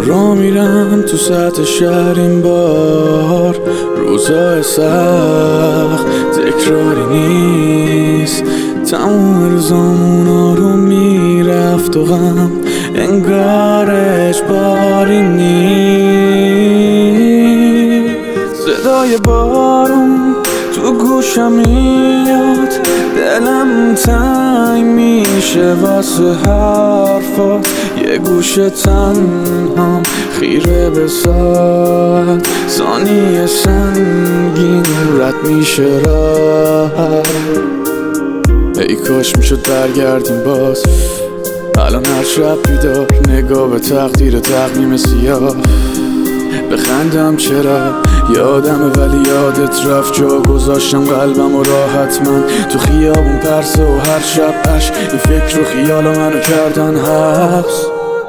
را میرم تو سطح شهر این بار، روزای سخت تکراری نیست. تمام روزامونا رو میرفت و غم انگار اجباری نیست. صدای بارون تو گوشم میاد، دلم تنگ میشه واسه حرفات. یه گوشه تنهام خیره به ساعت، ثانیه سنگین رد میشه راحت. ای کاش میشد برگردیم باز، الان هر شب بیدار نگاه به تقدیر تقویم سیاه. بخندم چرا یادمه ولی یادت رفت، جا گذاشتم قلبم و راحت من تو خیابون پرسه و هر شب عشق این فکر و خیال منو کردن حبس.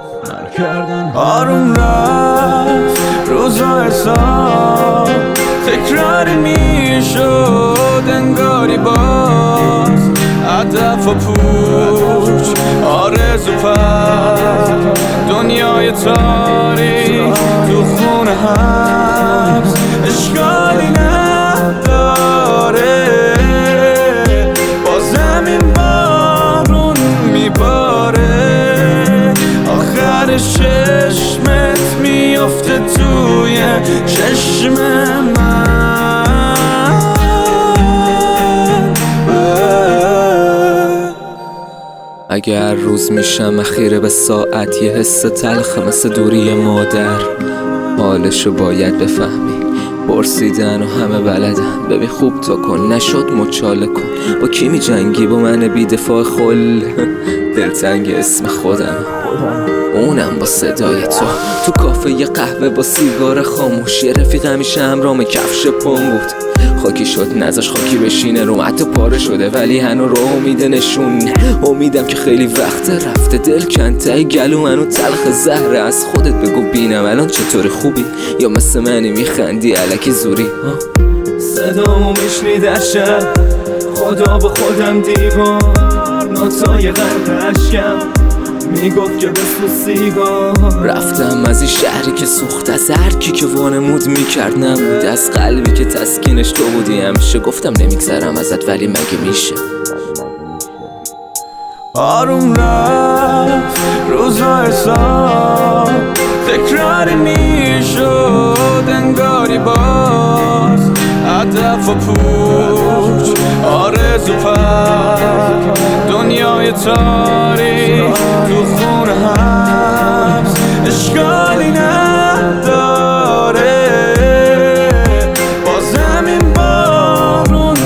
آروم رفت روزا حساب تکراری میشد انگاری باز. هدف و پوچ آرزو پر دنیای تاریک تو خونه هست، اشکالی نداره با زمین بارون میباره. آخر چشمت میافته توی چشم من. اگر روز میشم اخیره به ساعت، یه حس تلخ مثل دوری مادر. حالشو باید بفهمی، پرسیدن و همه بلدن. ببین خوب تا کن نشد مچاله کن. با کی می جنگی؟ با من بی دفاع خل دلتنگ اسم خودم، اونم با صدای تو کافه یه قهوه با سیگار خاموش. یه رفیق همیشه همرام کفش پام بود، خاکی شد نذاش خاکی بشینه روم، حتی پاره شده ولی هنو رو امیده نشون. امیدم که خیلی وقت رفته، دل کنته گلو منو تلخ زهره. از خودت بگو بینم الان چطوری، خوبی یا مثل منی میخندی علکی زوری؟ صدامو میشنی در شب، خدا با خودم دیوار، نوتای غرق عشقم میگفت که بسو سیگار. رفتم از این شهری که سوخت، از هر کی که وانمود میکرد نبود، از قلبی که تسکینش تو بودی. همیشه گفتم نمیگذرم ازت ولی مگه میشه؟ آروم رفت روزا حساب تکراری میشد انگاری باز. هدف و پوچ آرزو پر دنیای تاریک تو خونه هست، اشکالی نداره با زمین بارون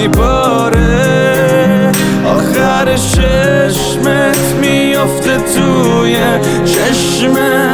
میباره. آخر چشمت میافته توی چشم